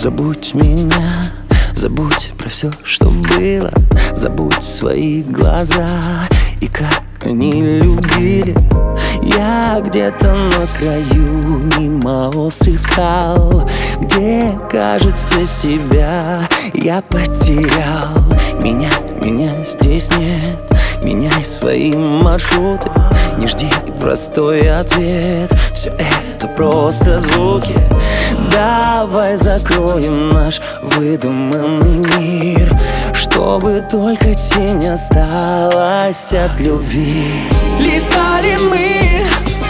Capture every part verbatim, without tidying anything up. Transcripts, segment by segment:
забудь меня, забудь про все, что было, забудь свои глаза и как они любили. Я где-то на краю, мимо острых скал, где, кажется, себя я потерял. Меня, меня здесь нет, меняй свои маршруты, не жди простой ответ. Все это просто звуки. Давай закроем наш выдуманный мир, чтобы только тень осталась от любви. Летали мы,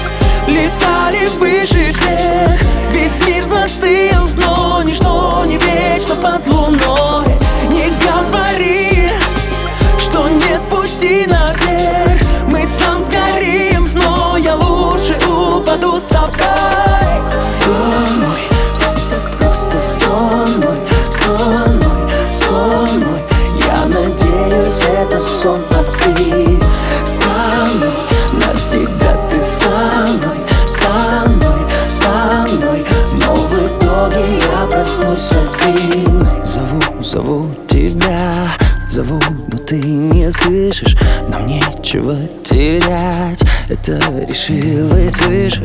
летали выше всех, весь мир застыл, но ничто не вечно под луной. Не говори, что нет пути наверх, мы там сгорим, но я лучше упаду с тобой. Сон мой, это просто сон мой, сон мой, сон мой. Я надеюсь, это сон, а ты со мной, навсегда ты со мной, со мной, со мной. Но в итоге я проснусь один. Зову, зову тебя, зову, но ты не слышишь. Нам нечего терять, это решилось выше.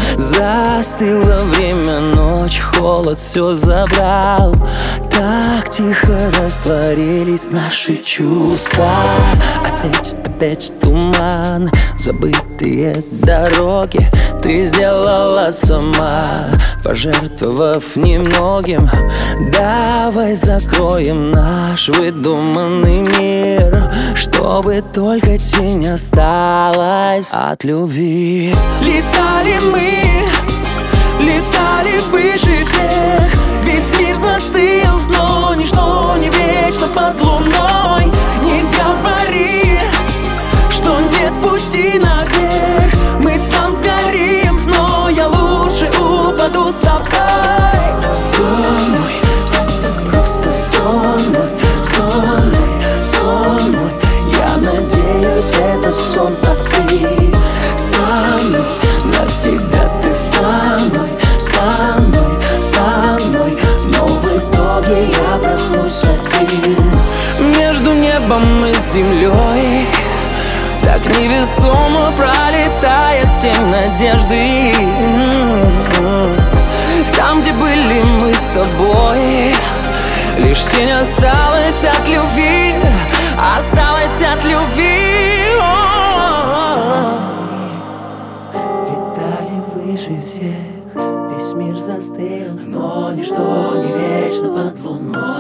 Застыло время, ночь, холод все забрал. Так тихо растворились наши чувства. Опять, опять туман, забытые дороги ты сделала сама, пожертвовав немногим. Давай закроем наш выдуманный мир, чтобы только тень осталась от любви. Летали мы, летали выше всех, весь мир застыл, но ничто не вечно под луной. Не говори, что нет пути наверх, мы там сгорим, но я лучше упаду с тобой. Сон мой, это просто сон мой, сон мой, сон мой. Я надеюсь, это сон, а ты со мной, навсегда ты со мной, со мной, со мной. Но в итоге я проснусь один. Между небом и землей так невесомо пролетает тень надежды. Там, где были мы с тобой, лишь тень осталась от любви, осталась от любви. Летали выше всех, весь мир застыл, но ничто не вечно под луной.